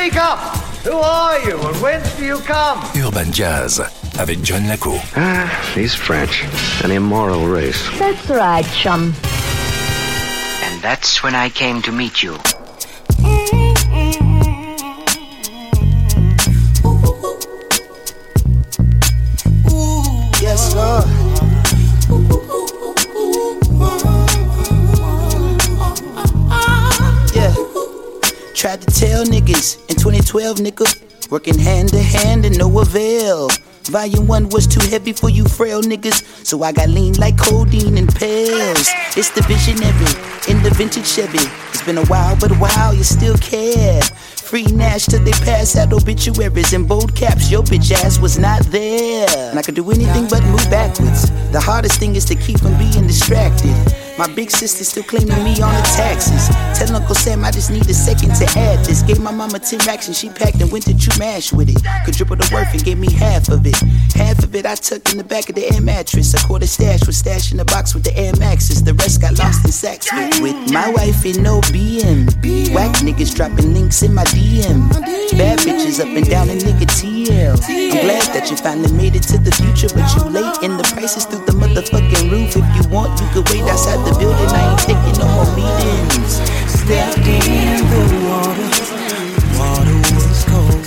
Speak up! Who are you and whence do you come? Urban Jazz avec John Laco. He's French. An immoral race. That's right, chum. And that's when I came to meet you. Yes, Lord. Yeah. Tried to tell niggas in 2012, nigga. Working hand to hand and no avail. Volume 1 was too heavy for you frail niggas, so I got lean like codeine and pills. It's the visionary in the vintage Chevy. It's been a while, but wow, you still care. Free Nash till they pass out obituaries in bold caps. Your bitch ass was not there. And I could do anything but move backwards. The hardest thing is to keep from being distracted. My big sister still claiming me on the taxes. Tell Uncle Sam I just need a second to add this. Gave my mama 10 racks and she packed and went to True Mash with it. Quadruple the worth and gave me half of it. Half of it I tucked in the back of the air mattress. A quarter stash was stashed in the box with the Air Maxes. The rest got lost in sacks with my wife in no BM. Whack niggas dropping links in my DM. Bad bitches up and down in nigga TL. I'm glad that you finally made it to the future, but you late and the prices through the motherfucking roof. If you want, you could wait outside the building. I ain't taking no more meetings. Stepped in the water. Water was cold.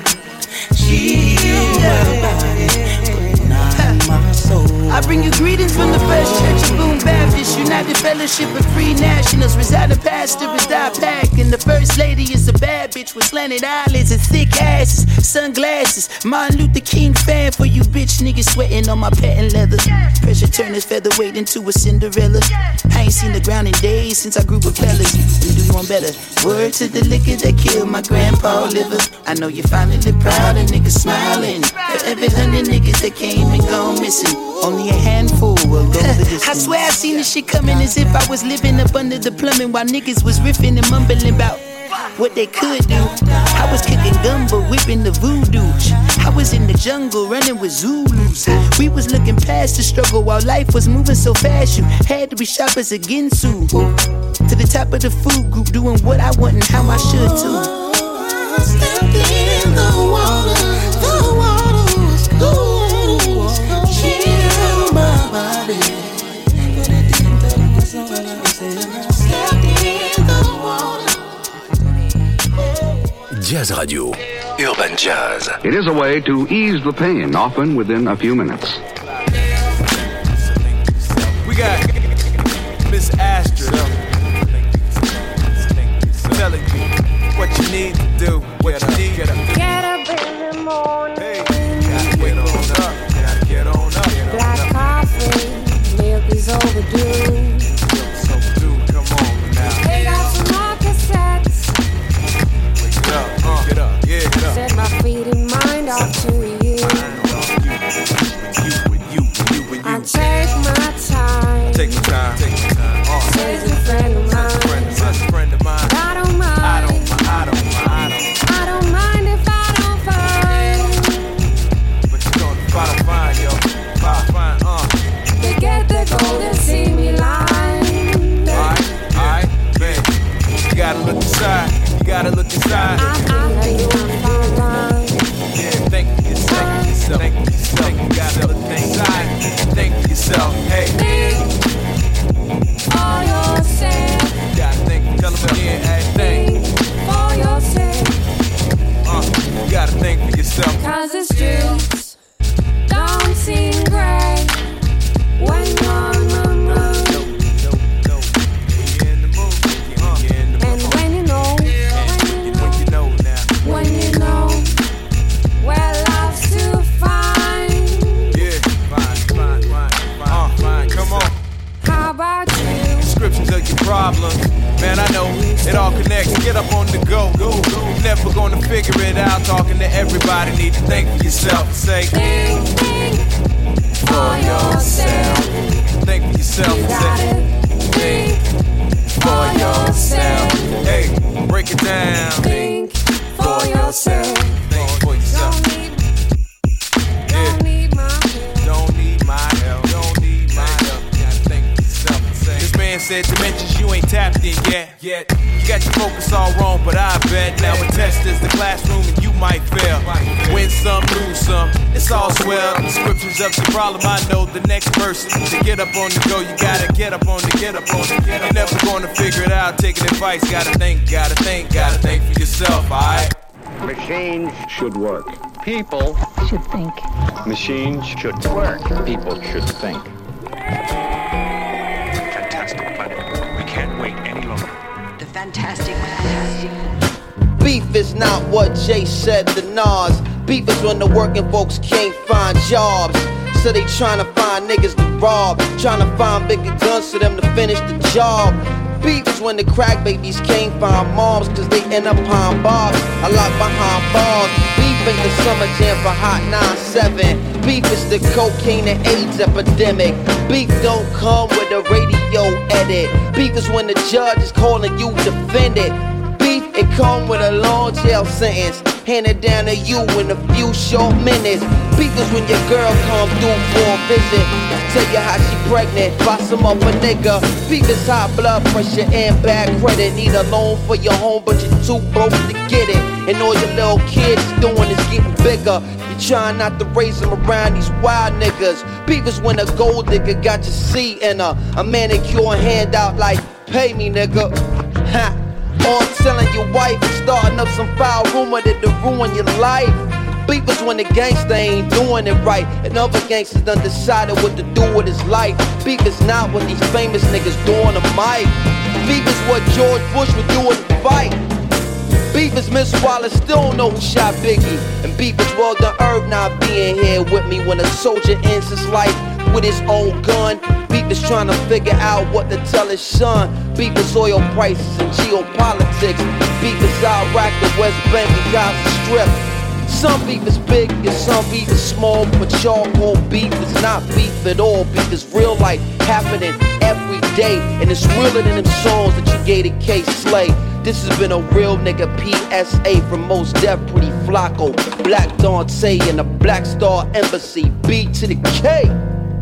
Chill my body, but not my soul. I bring you greetings from the First Church of Boone Baptist, United Fellowship of Free Nationals. Residing pastor is Die Pack, and the First Lady is a bad bitch with slanted eyelids and thick asses, sunglasses. Martin Luther King fan for you bitch niggas sweating on my patent leather. Pressure turn his featherweight into a Cinderella. I ain't seen the ground in days since I grew with fellas. We do you one better. Word to the liquor that killed my grandpa liver. I know you're finally proud and niggas smiling. For every 100 niggas that came and gone missing, only a handful will go the distance. I swear I seen this shit coming as if I was living up under the plumbing while niggas was riffing and mumbling about what they could do. I was kicking gumbo, whipping the voodoo. I was in the jungle running with Zulus. We was looking past the struggle while life was moving so fast. You had to be sharp as a Ginsu. To the top of the food group, doing what I want and how I should too. Stepped in the water was cool. Chill my body. Stepped in the water. Jazz Radio, Urban Jazz. It is a way to ease the pain, often within a few minutes. We got Miss Astra telling you what you need to do, what you need to do. Get up in the morning. Hey, gotta get on up, gotta get on up. Black coffee, milk is overdue. So do, come on now. They got some more cassettes. Get up, get up, yeah, get up. Set my feet and mind off to you. I take my time. Take your time, take your time. Says a friend of mine. Such a friend of mine. I don't mind. I don't mind if I don't find. But you're gonna find, yo. Find, They get the gold and see me line. Alright, man. You gotta look inside. You gotta look inside. I know you wanna find mine. Yeah, think for yourself. Think for yourself. You gotta look inside. Think for yourself. Hey. Think for yourself. You gotta think. Tell them again. Hey, think for yourself. You gotta think for yourself. 'Cause the streets don't seem great when you're on the run. You're in the mood. And when you know, when you know where love's to find. Yeah, fine. Come on. How about you? Descriptions of your problems. Man, I know it all connects. Get up on the go. You're never gonna figure it out. Talking to everybody, need to think for yourself. Say, Think for yourself. Think for yourself. You gotta think For yourself. Hey, break it down. Think for yourself. Think for yourself. Don't need my help. Don't need my help. Don't need my help. You gotta think for yourself. This man said dimensions you ain't tapped in yet. got your focus all wrong, but I bet now a test is the classroom and you might fail. Win some, lose some, it's all swell. The scriptures of the problem, I know the next person. To get up on the go, you gotta get up on the get up on the. You're never gonna figure it out, taking advice. Gotta think for yourself, alright? Machines should work. People should think. Machines should work. People should think. Fantastic Planet. We can't wait any longer. The Fantastic. Beef is not what Jay said to Nas. Beef is when the working folks can't find jobs. So they tryna find niggas to rob, tryna find bigger guns for them to finish the job. Beef is when the crack babies can't find moms, cause they end up behind bars, a lot behind bars. Beef ain't the summer jam for Hot 97. Beef is the cocaine and AIDS epidemic. Beef don't come with a radio edit. Beef is when the judge is calling you defendant. Beef, it come with a long jail sentence, handed down to you in a few short minutes. Beef is when your girl come through for a visit, tell you how she pregnant by some other nigga. Beef is high blood pressure and bad credit. Need a loan for your home, but you're too broke to get it. And all your little kids doing is getting bigger. You trying not to raise them around these wild niggas. Beef is when a gold digger got your seat in a manicure handout like, pay me nigga. Ha. Or telling your wife and starting up some foul rumor that'll ruin your life. Beef is when the gangster ain't doing it right, and other gangsters done decided what to do with his life. Beef is not what these famous niggas do on the mic. Beef is what George Bush would do in the fight. Beef is Miss Wallace still don't know who shot Biggie. And beef is Well Done Herb not being here with me when a soldier ends his life with his own gun. Beef is trying to figure out what to tell his son. Beef is oil prices and geopolitics. Beef is Iraq, the West Bank, and Gaza Strip. Some beef is big and some beef is small, but charcoal beef is not beef at all. Beef is real life happening every day, and it's realer than them songs that you gave to K-Slay. This has been a real nigga PSA from Mos Def, Pretty Flacco, Black Dante, and the Black Star Embassy. B to the K.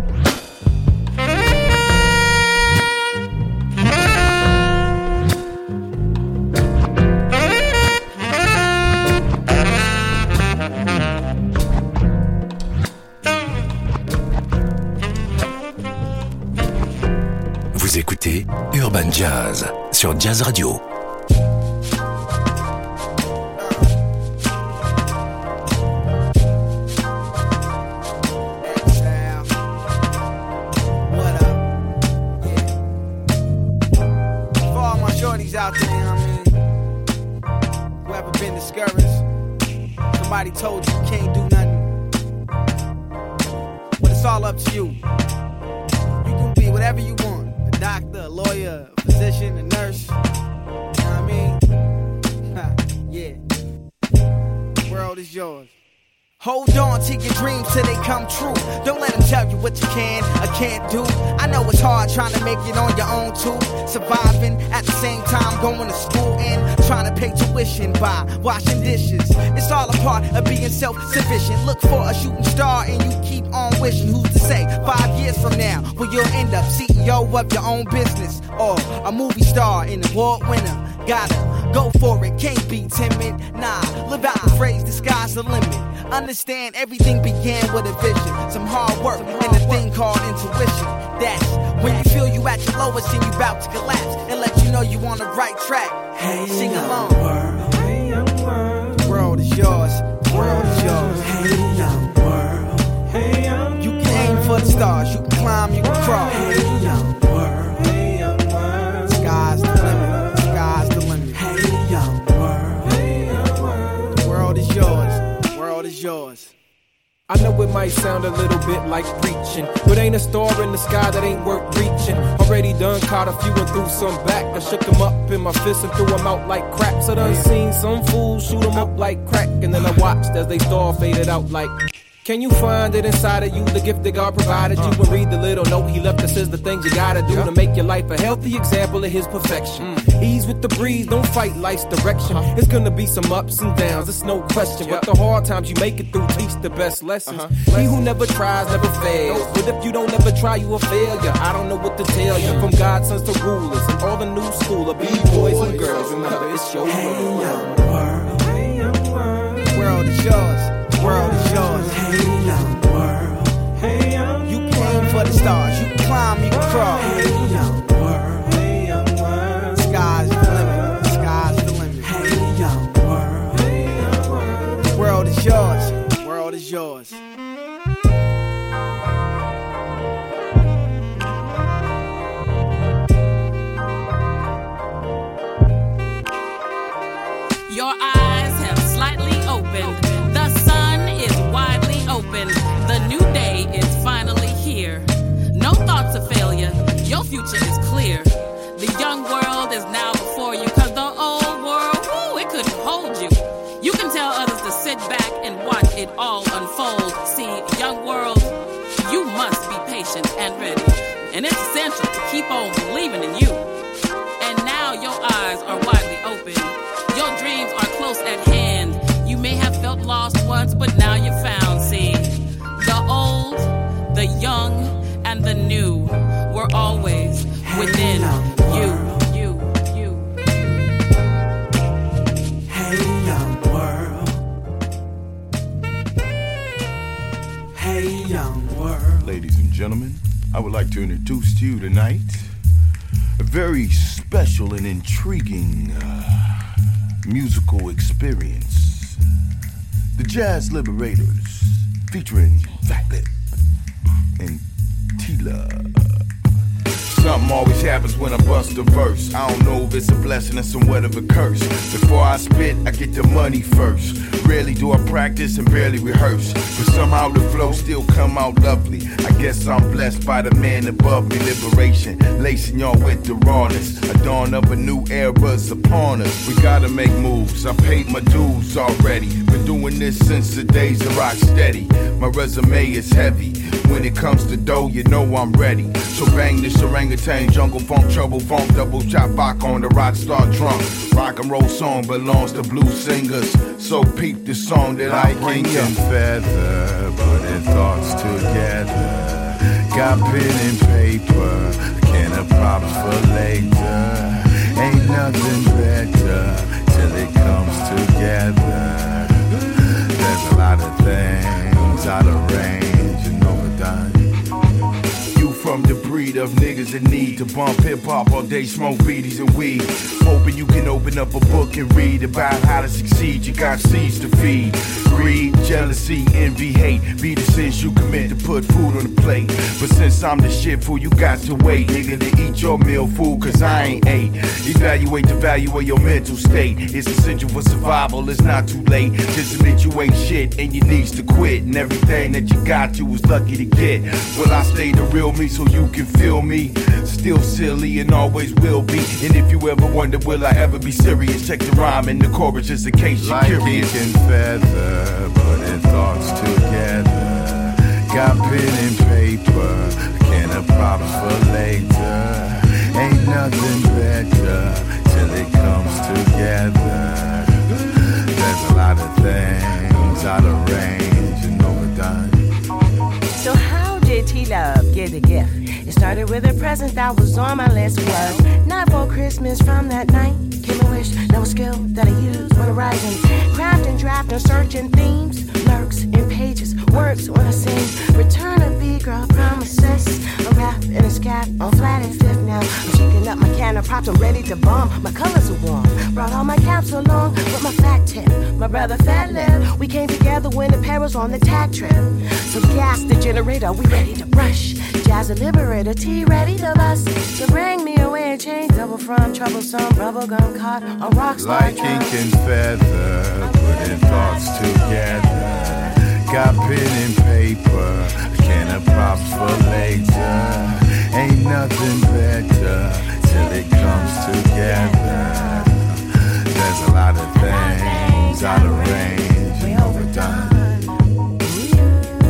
Vous écoutez Urban Jazz sur Jazz Radio. Out there, you know what I mean? Whoever been discouraged, somebody told you you can't do nothing, but it's all up to you. You can be whatever you want, a doctor, a lawyer, a physician, a nurse, you know what I mean? Yeah, the world is yours. Hold on to your dreams till they come true. Don't let them tell you what you can or can't do. I know it's hard trying to make it on your own too. Surviving at the same time going to school and trying to pay tuition by washing dishes. It's all a part of being self-sufficient. Look for a shooting star and you keep on wishing. Who's to say 5 years from now when you'll end up CEO of your own business or a movie star, an award winner? Gotta go for it, can't be timid. Nah, live out the phrase, the sky's the limit. Understand everything began with a vision, some hard work, and a thing called intuition. That's when you feel you at your lowest and you about to collapse, and let you know you on the right track. Hey, sing along. World. Hey, young world. The world is yours. The world is yours. Hey, young world. Hey, young you can aim for the stars. You can climb. You can crawl. Hey, young world. Hey, young world. Sky's the limit. Sky's the limit. Hey, young world. Hey, young world. The world is yours. Is yours. I know it might sound a little bit like preaching, but ain't a star in the sky that ain't worth reaching. Already done caught a few and threw some back. I shook them up in my fist and threw them out like crap. So done seen some fools shoot them up like crack, and then I watched as they star faded out like Can you find it inside of you, the gift that God provided you? And read the little note he left us is the things you gotta do to make your life a healthy example of his perfection. Ease with the breeze, don't fight life's direction. It's gonna be some ups and downs, it's no question. But the hard times you make it through teach the best lessons. He who never tries never fails. But if you don't ever try, you a failure. I don't know what to tell you. From God's sons to rulers and all the new school of B-boys and girls. Remember, it's your world. World is yours. World is yours. Hey, young world. Hey, young you aim for the stars. You climb, you crawl. Hey, young world. Hey, young world. Sky's the limit. Sky's the limit. Hey, young world. Hey, young world. World is yours. World is yours. Your eyes have slightly opened. The sun is widely open. The new day is finally here. No thoughts of failure. Your future is clear. The young world is now before you. Cause the old world, ooh, it couldn't hold you. You can tell others to sit back and watch it all unfold. See, young world, you must be patient and ready. And it's essential to keep on believing in you. And now your eyes are widely open. Your dreams are close at hand. You may have felt lost once, but now you're found. See, the old, the young, and the new were always within you. Hey, young world. Hey, young world. Ladies and gentlemen, I would like to introduce to you tonight a very special and intriguing musical experience. The Jazz Liberators, featuring Fat Lip and T-Love. Something always happens when I bust a verse. I don't know if it's a blessing or somewhat of a curse. Before I spit, I get the money first. Rarely do I practice and barely rehearse, but somehow the flow still come out lovely. I guess I'm blessed by the man above me. Liberation, lacing y'all with the rawness. A dawn of a new era's upon us. We gotta make moves, I paid my dues already. Been doing this since the days of rock steady. My resume is heavy. When it comes to dough, you know I'm ready. So bang this orangutan, jungle funk, trouble funk, double chop back on the rock star drunk. Rock and roll song belongs to blues singers. So peep the song that I bring you. Feather, putting thoughts together. Got pen and paper, a can of props for later. Ain't nothing better till it comes together. There's a lot of things out of range and overdone. You from the breed of niggas that need to bump hip-hop all day, smoke beaties and weed. Hoping you can open up a book and read about how to succeed. You got seeds to feed. Greed, jealousy, envy, hate be the sins you commit to put food on the plate. But since I'm the shit fool, you got to wait, nigga, to eat your meal, fool, cause I ain't ate. Evaluate the value of your mental state. It's essential for survival, it's not too late. Just admit you ain't shit and you needs to quit. And everything that you got, you was lucky to get. Well, I stay the real me so you can feel me. Still silly and always will be. And if you ever wonder, will I ever be serious? Check the rhyme and the chorus just in case you're like curious. Like ink and feather, putting thoughts together. Got pen and paper, a can of props for later. Ain't nothing better till it comes together. There's a lot of things out of range and overdone. So how did T-Love get a gift? It started with a present that was on my list. Was not for Christmas from that night. Came a wish, that was skill that I used when I write and craft and draft and searching themes. Lurks in pages, works when I sing. Return a B-girl promises. A rap and a scat on flat and fifth now. I'm shaking up my can of props, I'm ready to bomb. My colors are warm. Brought all my caps along with my fat tip. My brother Fat Lip. We came together when the pair was on the tag trip. So gas the generator, we ready to rush. Jazz the liberator, T ready to bust. So bring me away and change double from troublesome bubblegum caught on rock star. Like ink and feather, putting thoughts together. Got pen and paper, a can of props for later. Ain't nothing better till it comes together. There's a lot of things out of range and overdone.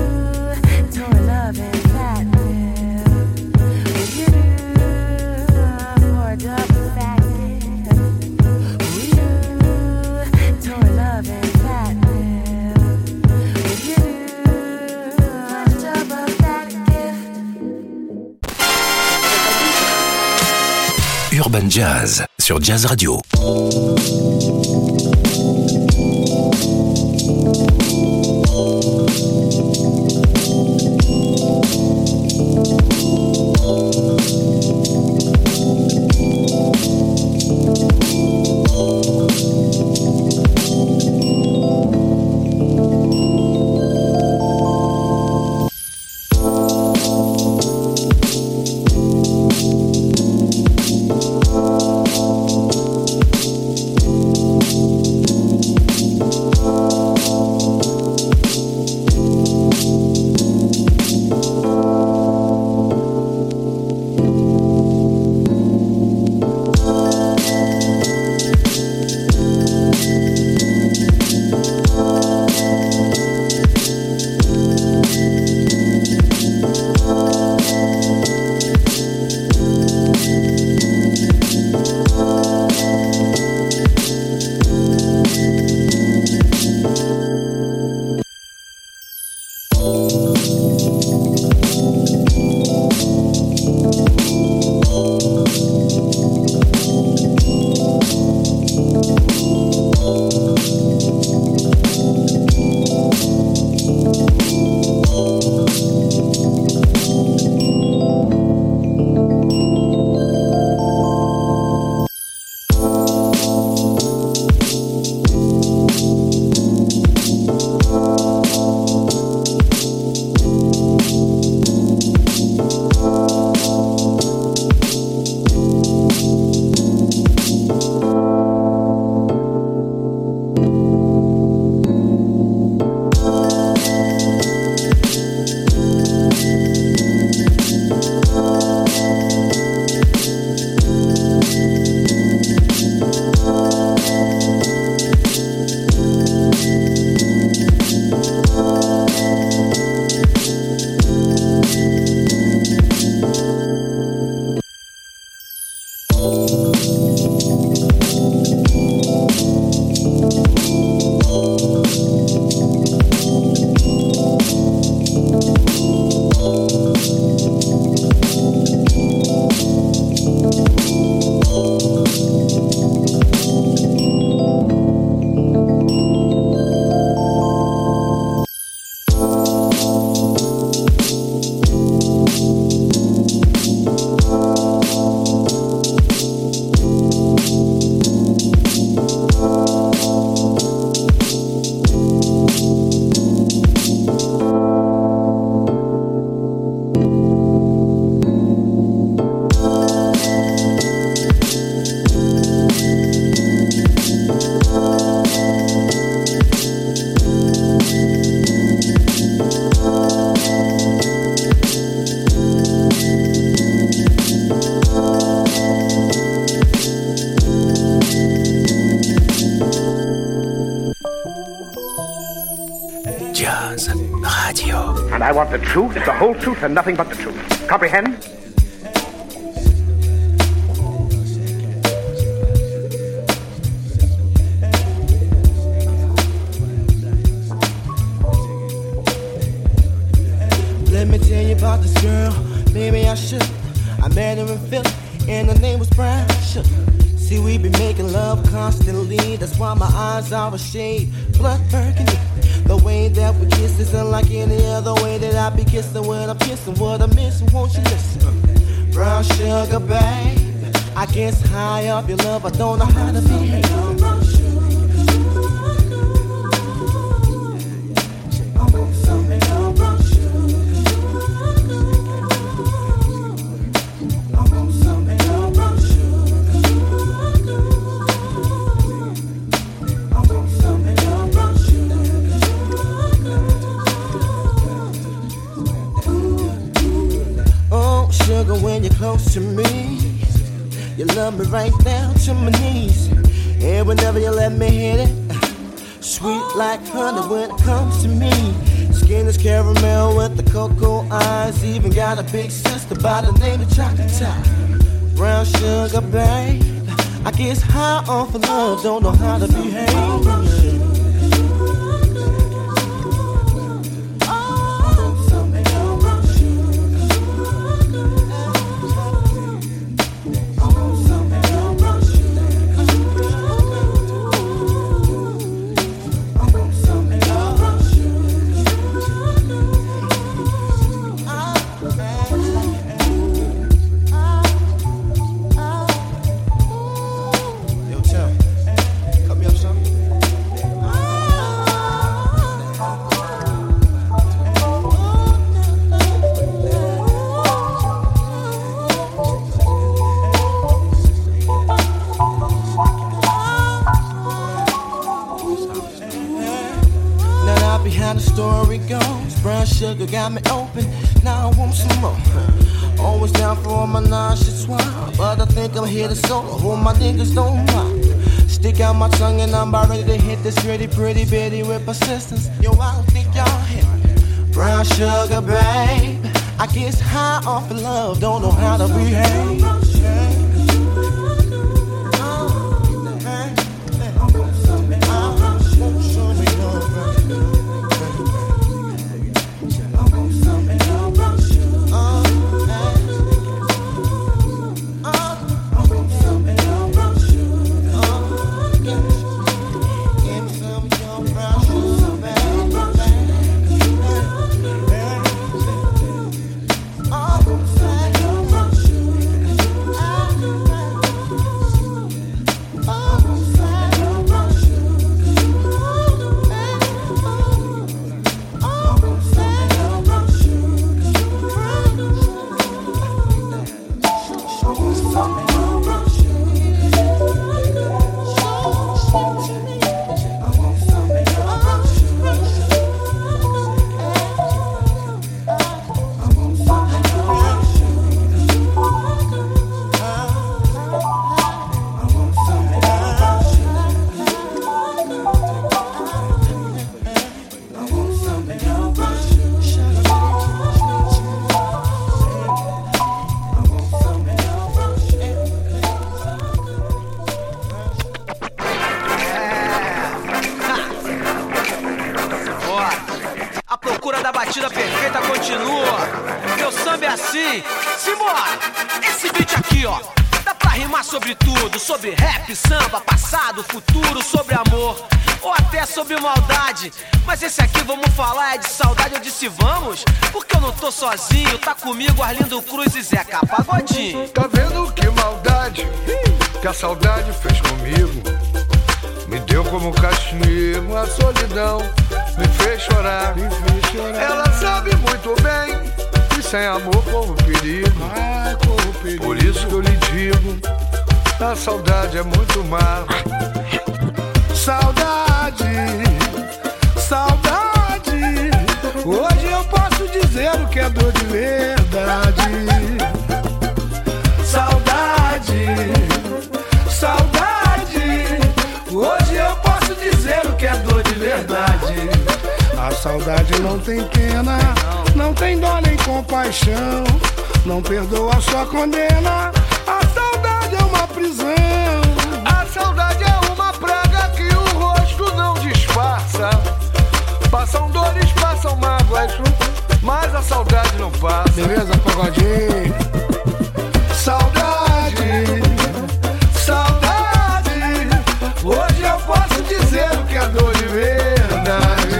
Urban Jazz sur Jazz Radio. Jazz Radio. And I want the truth, the whole truth, and nothing but the truth. Comprehend? Let me tell you about this girl, maybe I should. I met her in Philly, and her name was Brown Sugar. See, we be making love constantly, that's why my eyes are a shade blood burgundy. The way that we kiss is unlike any other way that I be kissing when I'm kissing. What I'm missing, won't you listen? Brown sugar, babe, I guess high up your love, I don't know how to behave. When you're close to me, you love me right down to my knees. And whenever you let me hit it, sweet like honey when it comes to me. Skin is caramel with the cocoa eyes. Even got a big sister by the name of Chocolate Top. Brown sugar, babe, I guess high off of love, don't know how to behave. behind the story goes. Brown sugar got me open, now I want some more. Always down for all my nauseous wine, but I think I'm here to solo. Hope my niggas don't mind. Stick out my tongue and I'm about ready to hit this pretty bitty with persistence. Yo, I don't think y'all hit me. Brown sugar, babe. I get high off of love, don't know how to behave. Sobre rap, samba, passado, futuro, sobre amor ou até sobre maldade. Mas esse aqui vamos falar é de saudade. Eu disse vamos, porque eu não tô sozinho. Tá comigo Arlindo Cruz e Zeca Pagodinho. Tá vendo que maldade que a saudade fez comigo? Me deu como castigo, a solidão me fez chorar. Ela sabe muito bem que sem amor corro perigo. Por isso que eu lhe digo, a saudade é muito má. Saudade, saudade. Hoje eu posso dizer o que é dor de verdade. Saudade, saudade. Hoje eu posso dizer o que é dor de verdade. A saudade não tem pena, não tem dó nem compaixão, não perdoa sua condena. A saudade é uma prisão. A saudade é uma praga que o rosto não disfarça. Passam dores, passam mágoas, mas a saudade não passa. Beleza, Pagodinho? Saudade, saudade. Hoje eu posso dizer o que é dor de verdade.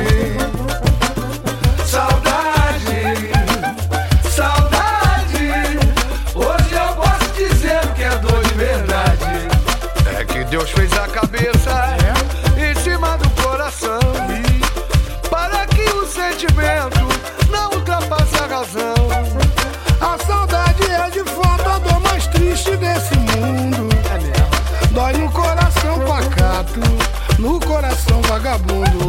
Saudade, saudade. Hoje eu posso dizer o que é dor de verdade. É que Deus fez a cabeça em cima do coração, para que o sentimento não ultrapasse a razão. A saudade é de fato a dor mais triste desse mundo. Dói no coração pacato, no coração vagabundo.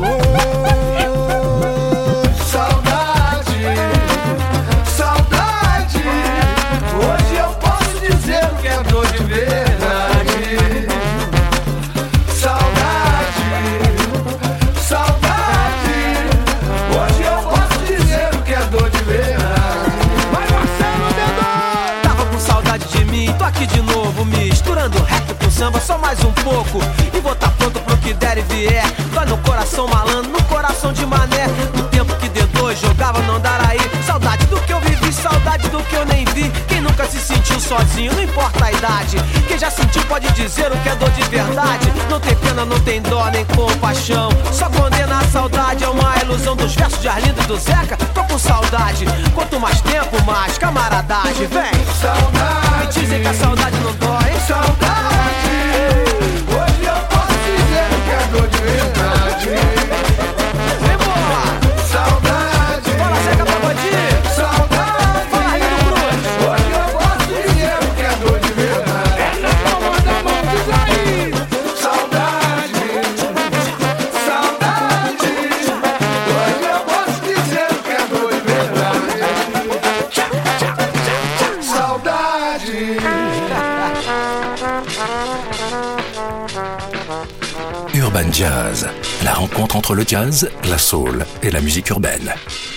Saudade, saudade. Hoje eu posso dizer o que é dor de verdade. Saudade, saudade. Hoje eu posso dizer o que é dor de verdade. Vai, Marcelo Dedão! Tava com saudade de mim, tô aqui de novo, misturando rap com samba, só mais um pouco. E vou tá pronto pro que der e vier. Dói no coração malandro, no coração de mané. No tempo que D2 jogava no Andaraí. Saudade do que eu vivi, saudade do que eu nem vi. Quem nunca se sentiu sozinho, não importa a idade. Quem já sentiu pode dizer o que é dor de verdade. Não tem pena, não tem dó, nem compaixão. Só condena a saudade, é uma ilusão dos versos de Arlindo e do Zeca. Tô com saudade, quanto mais tempo, mais camaradagem. Vem! Saudade, me dizem que a saudade não dói. Saudade, hoje eu posso dizer o que é dor de verdade. Vem, boa! Saudade, fala, Zeca Pagodinho. Saudade, fala, Arlindo Cruz. Hoje eu posso dizer o que é dor de verdade. É na palma da mão, diz aí. Saudade, saudade. Hoje Urban Jazz, la rencontre entre le jazz, la soul et la musique urbaine.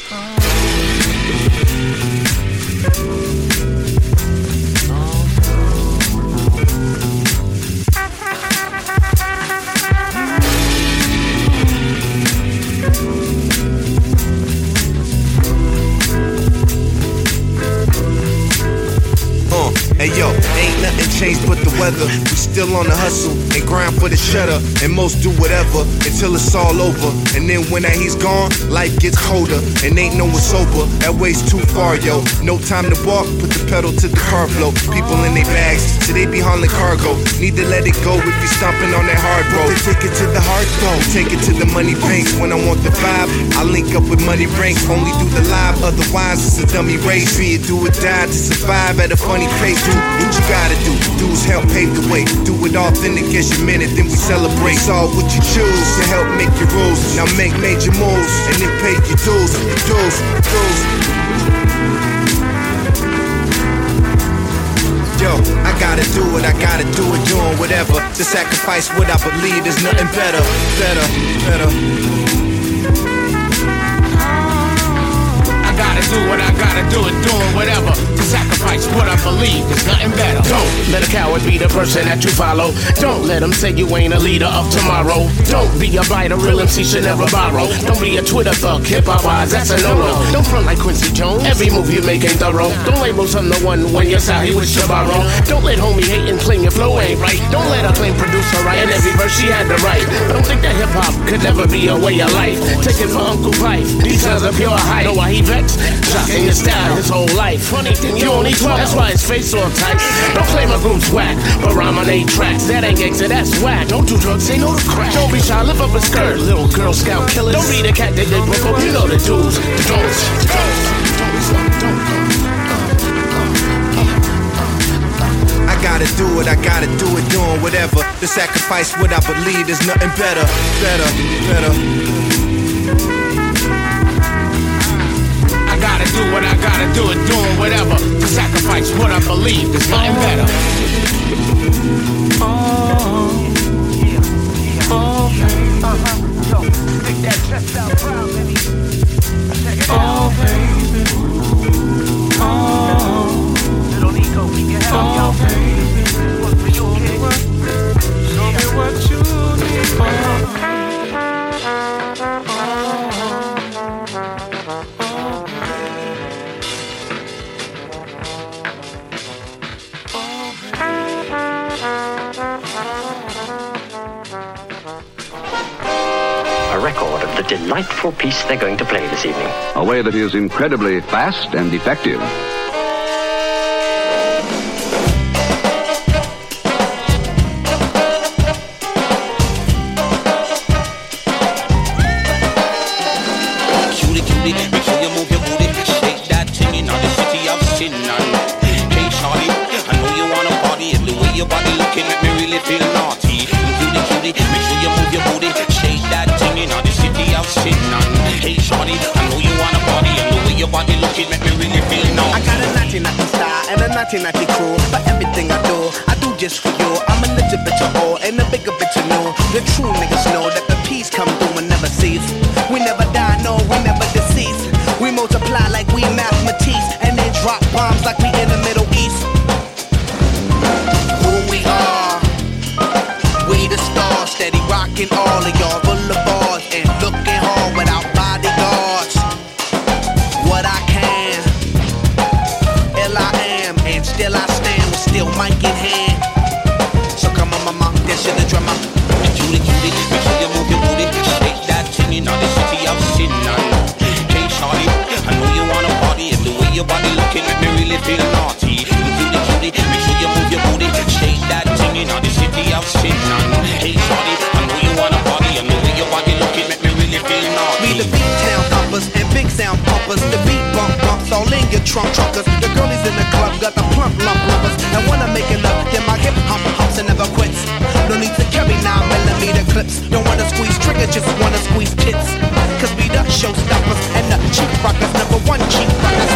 Hey yo, ain't nothing changed but the weather. We still on the hustle and grind for the shutter. And most do whatever until it's all over. And then when that he's gone, life gets colder. And ain't no one sober, that way's too far, yo. No time to walk, put the pedal to the car flow. People in their bags, so they be hauling cargo. Need to let it go if you stomping on that hard road. Take it to the hard though, take it to the money banks. When I want the vibe, I link up with money ranks. Only do the live, otherwise it's a dummy race. Be it do or die to survive at a funny pace. What you gotta do is help pave the way. Do it authentic as your minute, then we celebrate. Solve what you choose to help make your rules. Now make major moves and then pay your dues. Yo, I gotta do it, doing whatever. To sacrifice what I believe, there's nothing better. Do what I gotta do it, doing whatever to sacrifice what I believe. There's nothing better. Don't let a coward be the person that you follow. Don't let them say you ain't a leader of tomorrow. Don't be a biter, real MC should never borrow. Don't be a Twitter thug, hip-hop wise, that's a no-no. Don't front like Quincy Jones, every move you make ain't thorough. Don't label some the one when you're sorry with your borrow. Don't let homie hate and claim your flow ain't right. Don't let her claim producer right, and every verse she had to write. Don't think that hip-hop could never be a way of life. Take it for Uncle Pipe, these sons are pure hype. Know why he vexed? Shocking his style his whole life. Funny thing, you only 12, that's why his face all tight. Don't claim a group's whack, but rhyme on 8 tracks. That ain't gangsta, that's whack. Don't do drugs, say no to crack. Don't be shy, lift up a skirt, little Girl Scout killers. Don't be the cat that they broke up, you know the do's, the don'ts. I gotta do it, doing whatever. To sacrifice what I believe, there's nothing better. Do what I gotta do it, doing whatever to sacrifice what I believe. There's nothing better. Yo, stick that chest out proud, baby. Check it out. Baby. Little Nico, keep your head up, yo. Baby. What's for you, kid? Show me what you need. Record of the delightful piece they're going to play this evening. A way that is incredibly fast and effective. Cutie, make sure you move your booty. Shake that thing in the city of sin. Hey, shawty, I know you wanna party, and the way your body looking make me really feel naughty. Cutie, make sure you move your booty. Shake that thing in the city of sin. Hey, shawty, I know you wanna party, and the way your body looking make me really feel naughty. I got a naughty style and a naughty crew. For everything I do just for you. I'm a little bit of old and a bigger bit of new. The true niggas know that the peace come through and never cease. We never die, no, we never decease. We multiply like we mathematics, and then drop bombs like we in the Middle East. Who we are, we the stars, steady rocking all of y'all, full of bars and looking hard without bodyguards. What I can, ill I am, and still I stand with still mic in hand. So come on, mama, dance to the drummer. Cutie, make sure you move your booty. Shake that thing in the city of sin. Hey, shawty, I know you wanna party, and the way your body looking make me really feel naughty. Cutie, make sure you move your booty. Shake that thing in the city of sin. Hey, shawty, I know you wanna party, and the way your body looking make me really feel naughty. We the beat town thumpers and big sound pumpers. The beat bumps all in your trunk truckers. The girlies in the club got the plump lump rubbers. And when I'm making love, then my hip humps and never quits. No need to carry 9mm clips. Don't wanna squeeze trigger, just wanna squeeze tits. Cause we the showstoppers and the cheap rockers, #1 cheap rockers.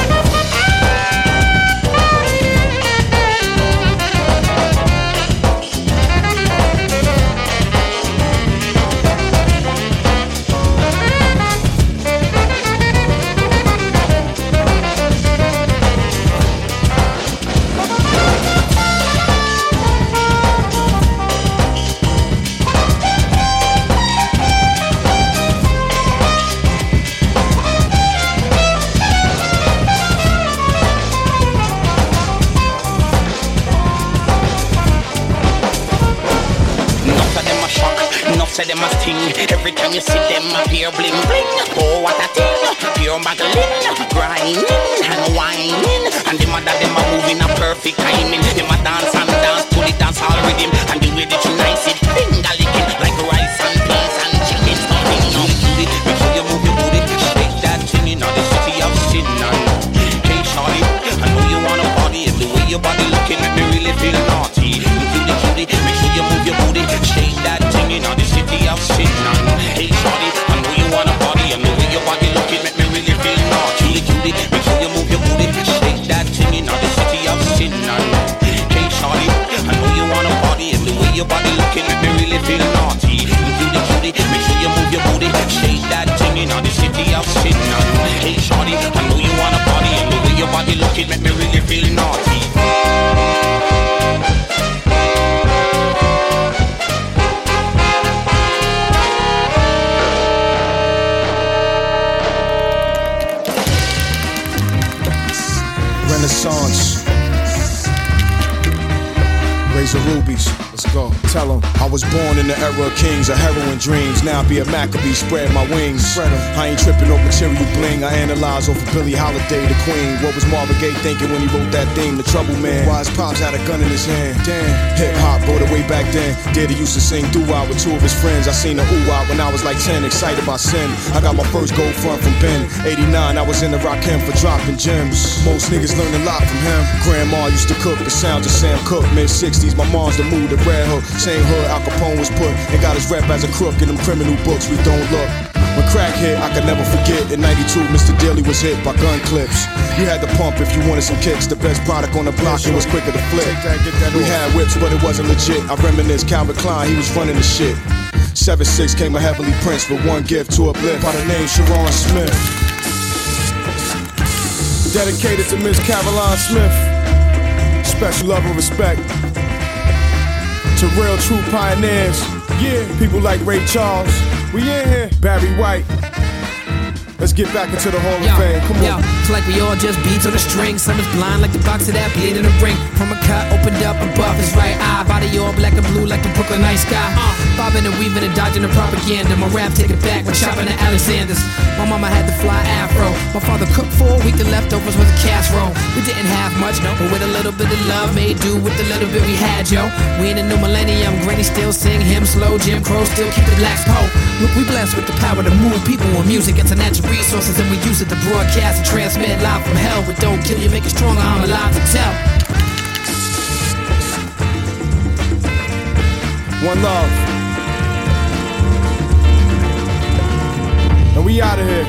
say them a sting. Every time you see them appear bling bling. Oh, what a thing. Pure muggling, grinding and whining. And them a moving a perfect timing. Them a dance and dance to the dance hall rhythm. And the way that you nice it, finger licking like rice and peas and chicken stuffing. Judy, before you move your booty, shake that thing in the city of sin. Hey shawty, I know you wanna party, and the way your body looking make me really feel naughty. Cutie, make sure you move your booty, shake that thing in the city of sin. Hey shawty, I know you wanna party, and the way your body looking make me really feel naughty. Cutie, make sure you move your booty, shake that thing in the city of sin. Hey shawty, I know you wanna party, and the way your body looking make me really feel naughty. Cutie, make sure you move your booty, shake that thing in the city of sin. Hey shawty, I know you wanna party, and the way your body looking make me really feel naughty. Renaissance. Razor Rubies. Let's go. Tell them I was born in the era of kings, of heroin dreams. Now I be a Maccabee, spread my wings. I ain't tripping on material bling. I analyze over Billie Holiday, the queen. What was Marvin Gaye thinking when he wrote that theme? The Trouble Man. Why his pops had a gun in his hand? Damn. Hip hop brought it way back then. Daddy used to sing doo-wah with two of his friends. I seen the ooh-wah when I was like 10, excited by sin. I got my first gold front from Ben. 89, I was in the Rakim for dropping gems. Most niggas learned a lot from him. Grandma used to cook the sounds of Sam Cooke. Mid-60s, my mom's the mood, the Red Hook. Same hood Al Capone was put and got his rep as a crook in them criminal books. We don't look. When crack hit, I could never forget. In 92, Mr. Daly was hit by gun clips. You had to pump if you wanted some kicks. The best product on the block, it was quicker to flip. We had whips, but it wasn't legit. I reminisce Calvin Klein, he was running the shit. 7'6" came a heavily prince with one gift to uplift by the name Sharon Smith. Dedicated to Miss Caroline Smith. Special love and respect to real true pioneers. Yeah, people like Ray Charles. We in here. Barry White. Let's get back into the Hall of Fame. Come on. It's like we all just beats on the string. Some is blind like the box of that bleed in the ring. From a cut opened up above his right eye. Body all black and blue like the Brooklyn night sky. Bobbing and weaving and dodging the propaganda. My rap take it back when chopping the Alexanders. My mama had the fly afro. My father cooked for a week. The leftovers was a casserole. We didn't have much, but with a little bit of love made do with the little bit we had, yo. We in the new millennium. Granny still sing him slow. Jim Crow still keep the blacks po. Look, we blessed with the power to move people with music. It's a natural resources and we use it to broadcast and transmit live from hell. But don't kill you, make it stronger, I'm alive to tell. One love. And we out of here.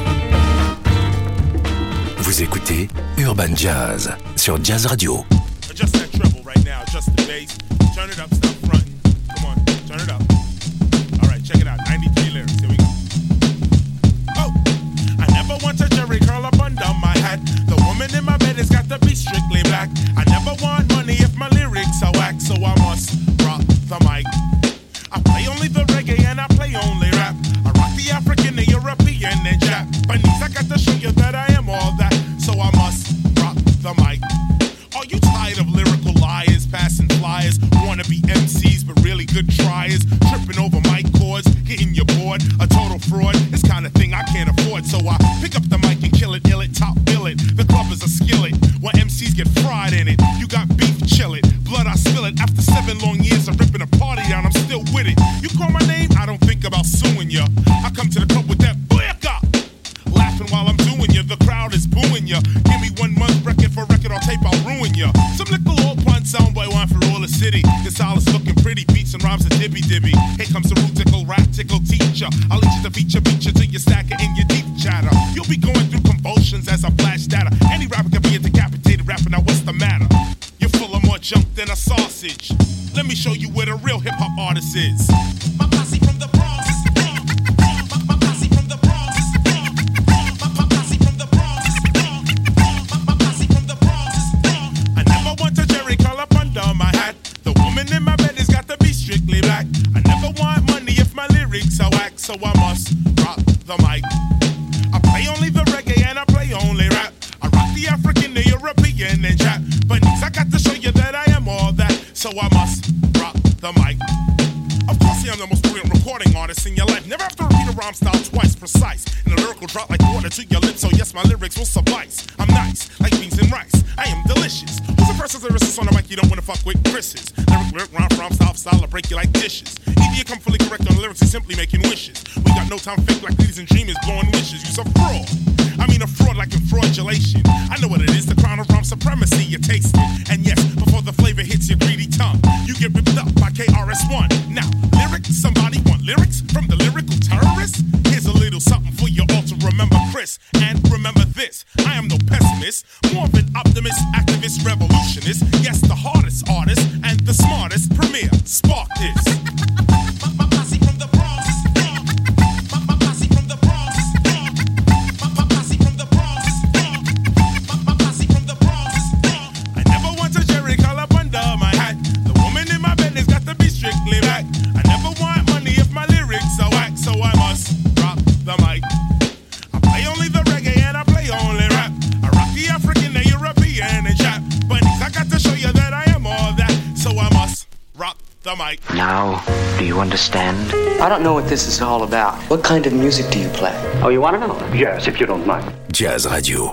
Vous écoutez Urban Jazz sur Jazz Radio. Adjust that treble right now, adjust the bass. Turn it up, stop fronting. Come on, turn it up. All right, check it out, 93 lyrics, here we go. Want a Jerry curl up under my hat. The woman in my bed has got to be strictly black. I never want money if my lyrics are whack, so I must rock the mic. I play only the reggae and I play only rap. I rock the African, the European, and Japanese. I got to show you that I am all that, so I must rock the mic. Are you tired of lyrical liars, passing flyers, wanna be MCs but really good triers, tripping over mic cords, getting you bored, a total fraud? This kind of thing I can't afford, so I pick up the mic and kill it, ill it, top bill it. The club is a skillet, where MCs get fried in it. You got beef, chill it, blood I spill it. After 7 long years of ripping a party down, I'm still with it. You call my name, I don't think about suing ya. I come to the club with that booyaka, laughing while I'm doing ya. The crowd is booing ya. Give me 1 month record for record or tape, I'll ruin ya. Some little old pun soundboy want for all the city. This all is looking pretty, beats and rhymes are dibby dibby. Here comes the root tickle, rap tickle teacher. I'll lead you to feature till you stack it in your deep chatter. You'll be going through convulsions as I flash data. Any rapper can be a decapitated rapper, now what's the matter? You're full of more junk than a sausage. Let me show you where the real hip hop artist is. My posse from the Bronx. So I must rock the mic. I play only the reggae and I play only rap. I rock the African, the European, and Japanese. I got to show you that I am all that. So I must rock the mic. Of course I am the most brilliant recording artist in your life. Never have to repeat a rhyme style twice, precise. And a lyrical drop like water to your lips, so yes, my lyrics will suffice. I'm nice, like beans and rice. I am delicious. Who's the first lyricist on the mic you don't wanna fuck with? Chris's. Lyric, rhyme, style, I break you like dishes. Either you come fully correct on lyrics, or simply making wishes. We got no time fake like ladies and dreamers blowing wishes. You's a fraud. I mean a fraud like in fraudulation. I know what it is, the crown of rhyme supremacy, you taste it. And yes, before the flavor hits your greedy tongue, you get ripped up by KRS-One. Now, lyrics, somebody want lyrics from the lyrical terrorists? Here's a little something for you all to remember, Chris. And remember this, I am no pessimist, more of an optimist, activist, revolutionist. Yes, the hardest artist and the smartest premier. Spark this. Now, do you understand? I don't know what this is all about. What kind of music do you play? Oh, you want to know? Yes, if you don't mind. Jazz Radio.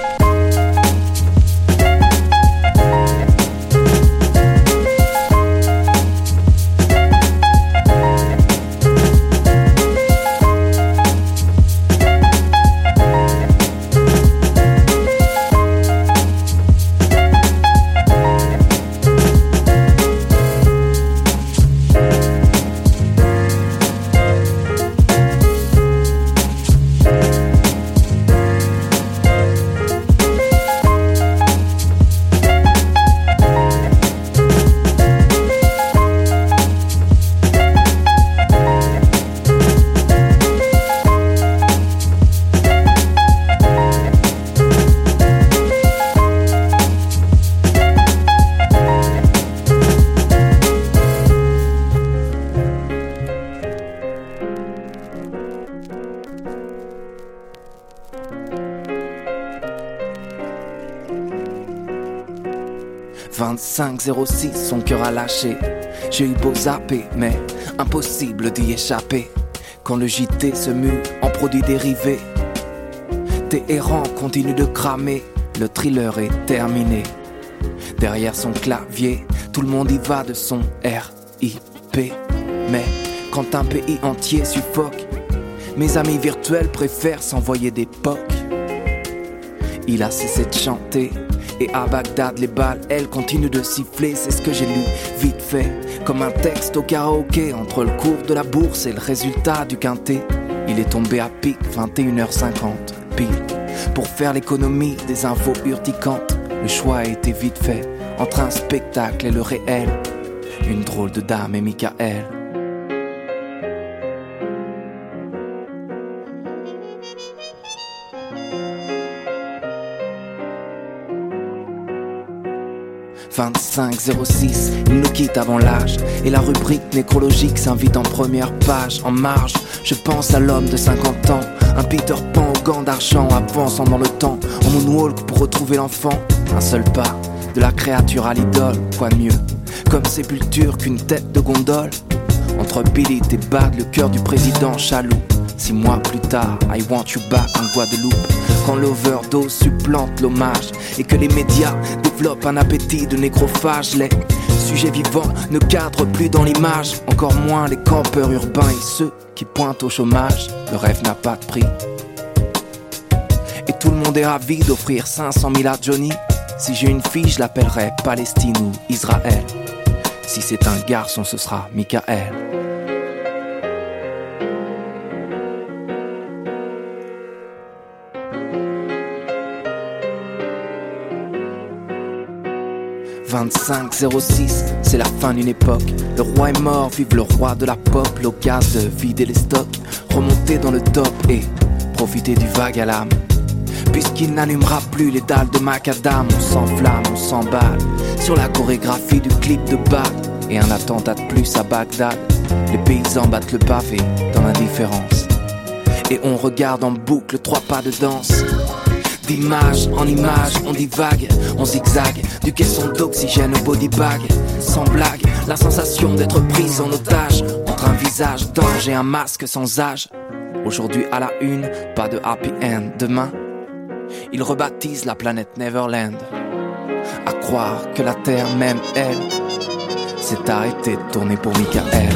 « 25-06, son cœur a lâché. J'ai eu beau zapper, mais impossible d'y échapper. Quand le JT se mue en produits dérivés, tes errants continuent de cramer. Le thriller est terminé. Derrière son clavier, tout le monde y va de son RIP. Mais quand un pays entier suffoque, mes amis virtuels préfèrent s'envoyer des pocs. Il a cessé de chanter. Et à Bagdad, les balles, elles continuent de siffler. C'est ce que j'ai lu, vite fait, comme un texte au karaoké. Entre le cours de la bourse et le résultat du quintet, il est tombé à pic, 21h50, pile. Pour faire l'économie des infos urticantes, le choix a été vite fait, entre un spectacle et le réel. Une drôle de dame et Michael. « 25-06, il nous quitte avant l'âge. Et la rubrique nécrologique s'invite en première page. En marge, je pense à l'homme de 50 ans. Un Peter Pan aux gants d'argent, avançant dans le temps. En moonwalk pour retrouver l'enfant. Un seul pas, de la créature à l'idole. Quoi de mieux, comme sépulture qu'une tête de gondole. Entre Billy et Bad, le cœur du président Chaloux. 6 mois plus tard, I want you back en Guadeloupe. Quand l'overdose supplante l'hommage et que les médias développent un appétit de nécrophage, les sujets vivants ne cadrent plus dans l'image, encore moins les campeurs urbains et ceux qui pointent au chômage. Le rêve n'a pas de prix. Et tout le monde est ravi d'offrir 500 000 à Johnny. Si j'ai une fille, je l'appellerai Palestine ou Israël. Si c'est un garçon, ce sera Michael. « 25-06, c'est la fin d'une époque. Le roi est mort, vive le roi de la pop. L'occasion de vider les stocks, remonter dans le top et profiter du vague à l'âme. Puisqu'il n'allumera plus les dalles de macadam, on s'enflamme, on s'emballe sur la chorégraphie du clip de Bad. Et un attentat de plus à Bagdad. Les paysans battent le pavé dans l'indifférence. Et on regarde en boucle 3 pas de danse. D'image en image, on divague, on zigzague. Du caisson d'oxygène au body bag. Sans blague, La sensation d'être prise en otage entre un visage d'ange et un masque sans âge. Aujourd'hui à la une, pas de happy end. Demain, ils rebaptisent la planète Neverland. À croire que la Terre, même elle, s'est arrêtée de tourner pour Michael.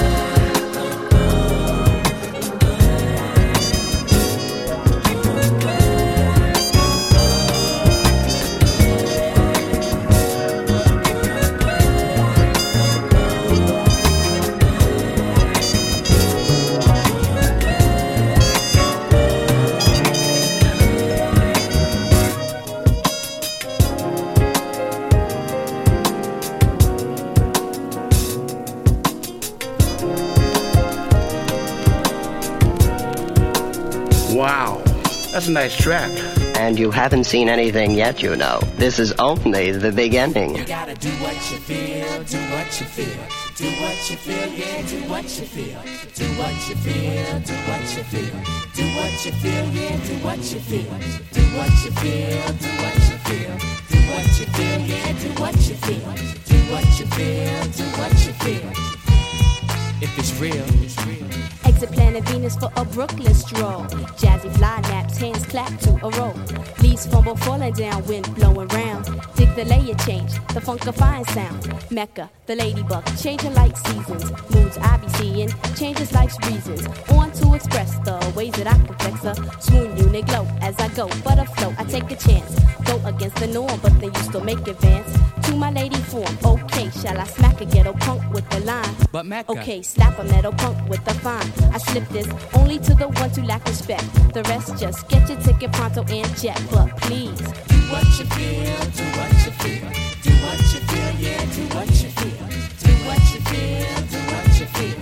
Wow, that's a nice track. And you haven't seen anything yet, you know. This is only the beginning. You gotta do what you feel, do what you feel. Do what you feel, yeah, do what you feel. Do what you feel, do what you feel. Do what you feel, yeah, do what you feel. Do what you feel, do what you feel. Do what you feel, yeah, do what you feel. Do what you feel, do what you feel. If it's real, it's real. Exit Planet Venus for a Brooklyn stroll. Jazzy fly naps, hands clap to a roll. Leaves fumble falling down, wind blowing round. Dig the layer change, the funkifying sound. Mecca, the ladybug, changing like seasons. Moods I be seeing, changes life's reasons. On to express the ways that I can flex her. Swoon you, they glow as I go, but afloat, I take a chance. Go against the norm, but then you still make advance. To my lady form, okay, shall I smack a ghetto punk with the line? But Mecca. Okay, slap a metal punk with the fine. I slip this only to the ones who lack respect. The rest just get your ticket pronto and jet. But please, do what you feel, do what you feel. Do what you feel, yeah, do what you feel. Do what you feel, do what you feel.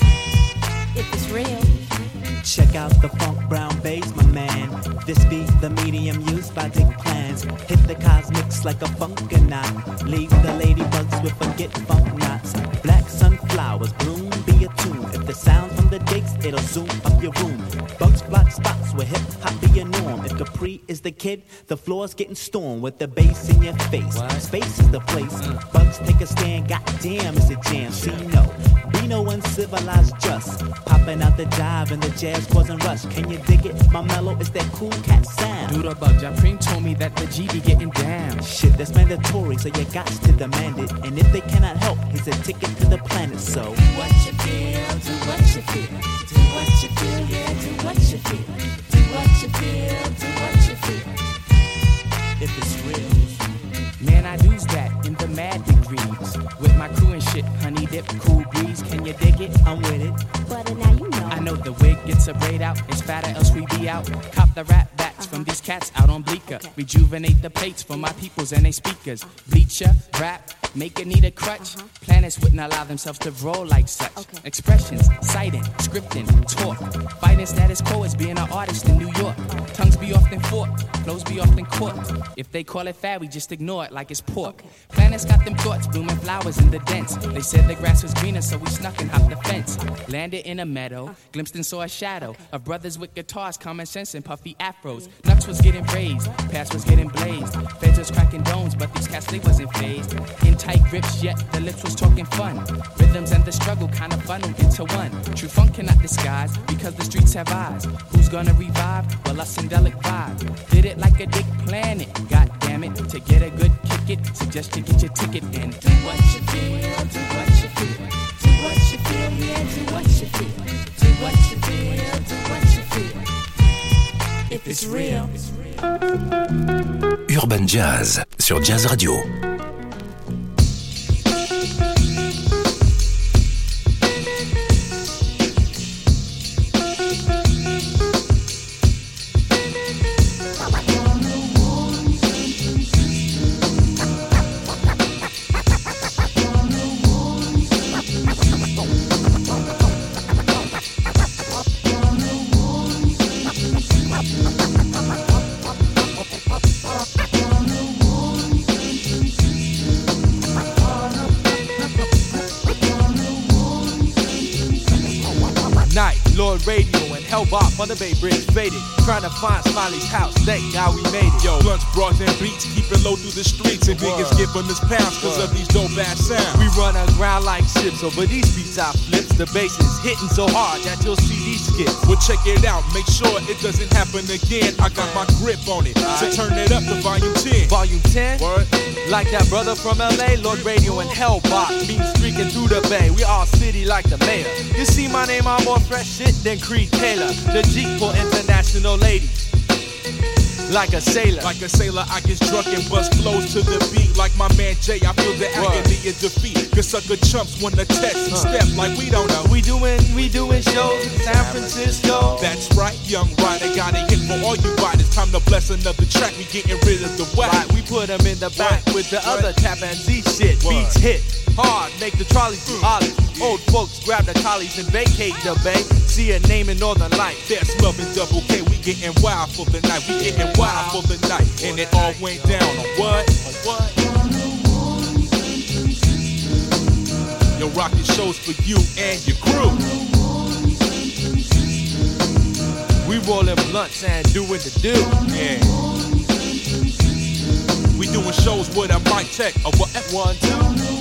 If it's real. Check out the funk brown bass, my man. This be the medium used by Dick Plans. Hit the cosmics like a funkonaut. Leave the ladybugs with forget funk knots. Black sunflowers bloom, be a tune. If the sound from the digs, it'll zoom up your room. Bugs block spots where hip hop be a norm. If Capri is the kid, the floor's getting stormed with the bass in your face. What? Space is the place. Bugs take a stand, goddamn, it's a jam. See, no, be no uncivilized just. Popping out the jive and the jazz causing rush. Can you dig it? My mellow is that cool cat sound. Dude, Bug Japrim told me that the G be getting down. Shit, that's mandatory, so you got to demand it. And if they cannot help, here's a ticket to the planet, so do what you feel, do what you feel. Do what you feel, yeah, do what you feel. Do what you feel, do what you feel. If it's real. Man, I do's that in the mad degrees. With my crew and shit, honey dip, cool breeze. Can you dig it? I'm with it. But now you know. I know the wig gets a braid out. It's fatter, else we be out. Cop the rap bats from these cats out on Bleecker. Okay. Rejuvenate the plates for my peoples and they speakers. Bleacher, rap, make it need a crutch. Planets wouldn't allow themselves to roll like such. Okay. Expressions, citing, scripting, talk. Fighting status quo as being an artist in New York. Tongues be often forked, flows be often caught. If they call it fad, we just ignore it like it's pork. Okay. Planets got them thoughts, blooming flowers in the dents. They said the grass was greener, so we snuck and hopped the fence. Landed in a meadow, glimpsed and saw a shadow of brothers with guitars, common sense and puffy afros. Nuts was getting raised, past was getting blazed. Feds was cracking domes, but these cats, they wasn't phased. In tight grips, yet the lips was talking fun. Rhythms and the struggle kind of funneled into one. True funk cannot disguise, because the streets have eyes. Who's gonna revive? Well, us syndelic vibe. Did it like a Dick Planet, god damn it. To get a good kick it, suggest you get your ticket and do what you feel, do what you feel. Do what you feel, yeah, do what you feel. Do what you feel, do what you feel. If it's real. Urban Jazz sur Jazz Radio. Lord Radio and Hellbop on the Bay Bridge faded. Trying to find Smiley's house, thank God we made it. Yo, blunts, broads, and beats, keep it low through the streets. And niggas giving us pounds cause of these dope ass sounds. We run aground like ships over these beats I flips. The bass is hitting so hard that you'll see these skips. Well, check it out, make sure it doesn't happen again. I got my grip on it, so turn it up to volume 10. Volume 10? Word. Like that brother from LA, Lord Radio and Hellbop. Me streaking through the bay, we all city like the mayor. You see my name, I'm more fresh shit than Creed Taylor. The Jeep for international ladies. Like a sailor. Like a sailor, I get drunk and bust flows to the beat. Like my man Jay, I feel the agony of defeat. Cause sucker chumps wanna test and step like we don't know. We doing shows in San Francisco. That's right, young rider, got a hit for all you riders. Time to bless another track, we getting rid of the whack. Right, we put them in the back with the other Tap and Z shit. Beats hit hard, make the trolleys do ollies. Old folks grab the trolleys and vacate the bay. See a name in Northern Light. That's Love and Double K, we getting wild for the night. We getting wild for the night. And it all went down on what? Yo, rockin' shows for you and your crew. We rollin' blunts and doing the do. Yeah. We doing shows with a mic check. A what? 1, 2.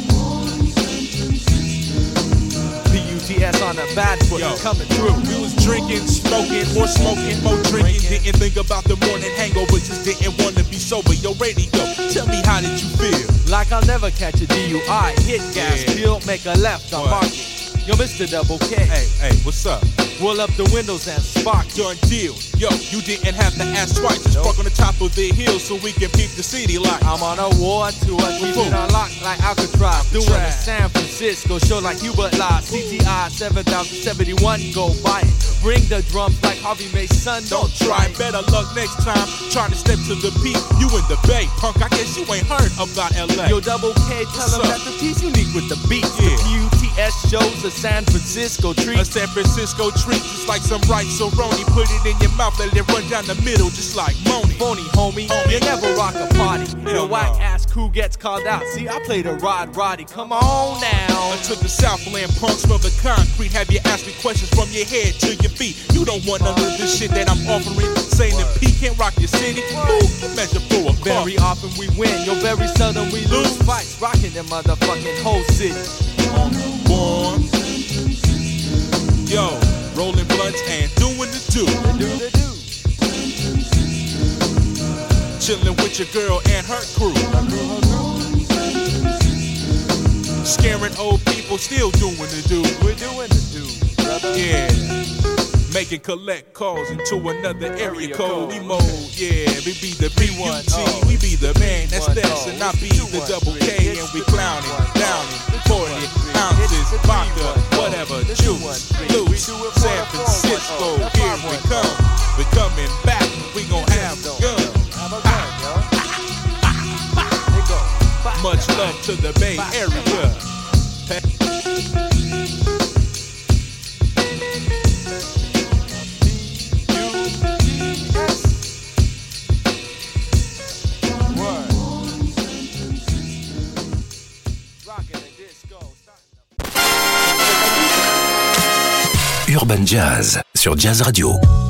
PUTS on the bad foot, coming through. We was drinking, smoking, more drinking. Didn't think about the morning hangover, just didn't want to be sober. Yo, radio, tell me, how did you feel? Like I'll never catch a DUI. Hit gas, peel, make a left on market. Yo, Mr. Double K. Hey, what's up? Roll up the windows and spark. Done deal. Yo, you didn't have to ask twice. Just park on the top of the hill so we can peep the city lights. I'm on a war tour, keeping unlocked like Alcatraz. Doing a San Francisco show like Hubert Laws. CTI 7071, go buy it. Bring the drums like Harvey Mason. Don't try, better luck next time. Trying to step to the beat, you in the Bay. Punk, I guess you ain't heard about LA. Yo, Double K, tell them that the piece unique with the beat. Yeah. The PUTS shows a San Francisco treat. A San Francisco treat, just like some rice or roni. Put it in your mouth, let it run down the middle, just like Moni. Phony, homie, you never rock a party. Your whack ass crew gets called out. See, I play the Roddy. Come on now. Until the Southland punks smell the concrete. Have you asked me questions from your head to your feet? You don't want none of this shit that I'm offering. Saying the P can't rock your city. Ooh, you measure for a very often we win. Yo, very seldom we lose fights. Rocking them motherfucking whole city. Born. Yo, rolling blunts and doing the do. Chilling with your girl and her crew. Scaring old people, still doing the do. We're doing the do, brother. Yeah. Making collect calls into another area code. We mode, yeah. We be the B1T. We be the man that's best, and I be the Double K. And we clowning, downing, 40 ounces, vodka, whatever, juice, loose. San Francisco, here we come. We coming back, we gon' have the gun. Much love to the Bay Area. Urban Jazz sur Jazz Radio.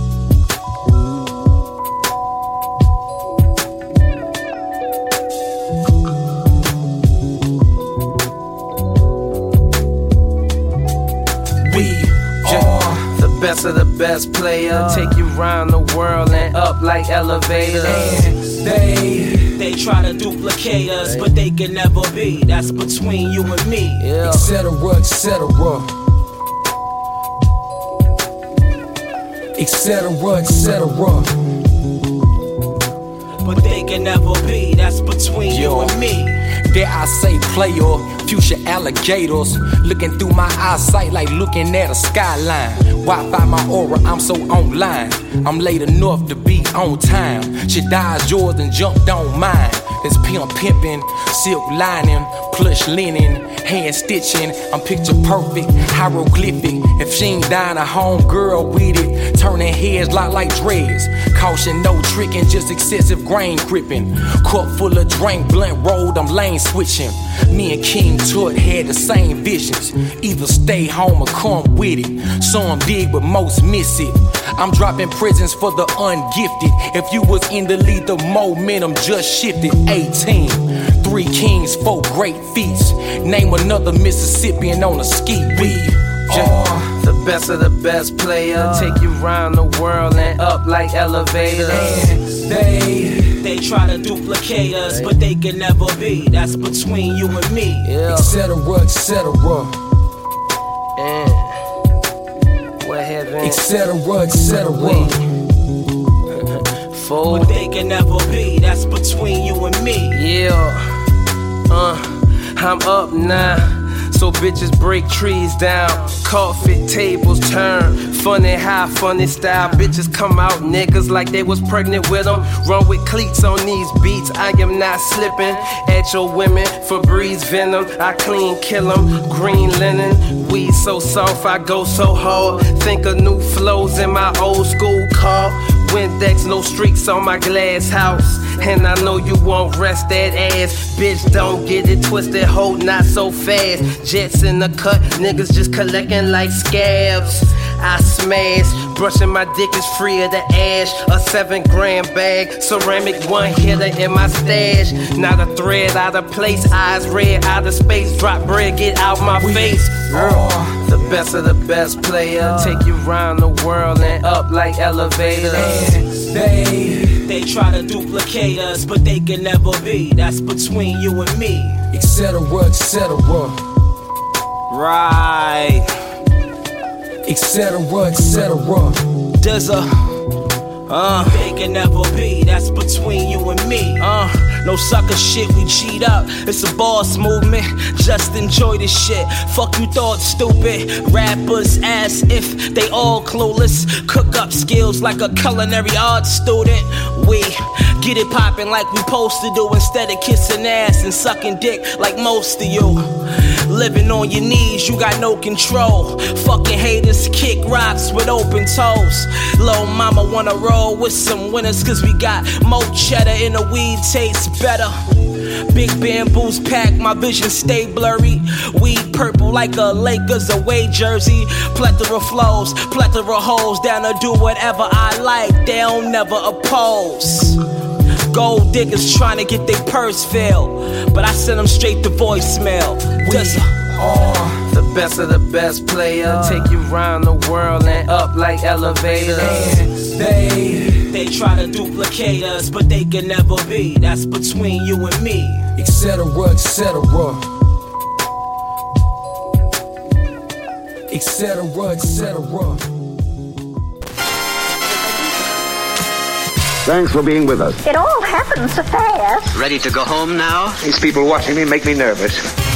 Best of the best player, take you round the world and up like elevators. And they try to duplicate us, but they can never be. That's between you and me, etc., etc., etc., etc. But they can never be. That's between you and me. Dare I say player, future alligators. Looking through my eyesight like looking at a skyline. Wi-Fi my aura, I'm so online. I'm late enough to be on time. She dies yours and jumped on mine. It's pimp pimpin', silk lining, plush linen, hand stitching. I'm picture perfect, hieroglyphic. If she ain't dying, a home girl with it. Turning heads like dreads. Caution, no tricking, just excessive grain gripping. Cup full of drink, blunt rolled, I'm lane switching. Me and King Tut had the same visions. Either stay home or come with it. Some dig, but most miss it. I'm dropping prisons for the ungifted. If you was in the lead, the momentum just shifted. 18, 3 kings, 4 great feats. Name another Mississippian on a ski beat. The best of the best player. Take you round the world and up like elevators. They try to duplicate us, but they can never be. That's between you and me. Etc. etc. What heaven? Etc. etc. But they can never be. That's between you and me. I'm up now. So bitches break trees down, coffee tables turn. Funny how, funny style. Bitches come out niggas like they was pregnant with them. Run with cleats on these beats, I am not slipping. At your women, Febreze venom, I clean kill them. Green linen, weed so soft, I go so hard. Think of new flows in my old school car. Windex, no streaks on my glass house. And I know you won't rest that ass. Bitch, don't get it twisted, hold not so fast. Jets in the cut, niggas just collecting like scabs. I smash, brushing my dick is free of the ash. A 7-gram bag, ceramic one hitter in my stash. Not a thread out of place, eyes red out of space. Drop bread, get out my face. The best of the best player. Take you round the world and up like elevators. They try to duplicate us, but they can never be. That's between you and me. Etc. etc. Right. Etc. etc. They can never be, that's between you and me. No sucker shit, we cheat up. It's a boss movement, just enjoy this shit. Fuck you thought, stupid. Rappers ass if they all clueless. Cook up skills like a culinary arts student. We get it poppin' like we supposed to do, instead of kissing ass and sucking dick like most of you. Living on your knees, you got no control. Fucking haters kick rocks with open toes. Lil' mama wanna roll with some winners, cause we got more cheddar and the weed tastes better. Big bamboos pack, my vision stay blurry. Weed purple like a Lakers away jersey. Plethora flows, plethora hoes, down to do whatever I like, they don't never oppose. Gold diggers trying to get their purse filled, but I send them straight to voicemail. The best of the best player. Take you round the world and up like elevators. They try to duplicate us, but they can never be. That's between you and me. Etc. etc. Etc. etc. Thanks for being with us. It all happened so fast. Ready to go home now? These people watching me make me nervous.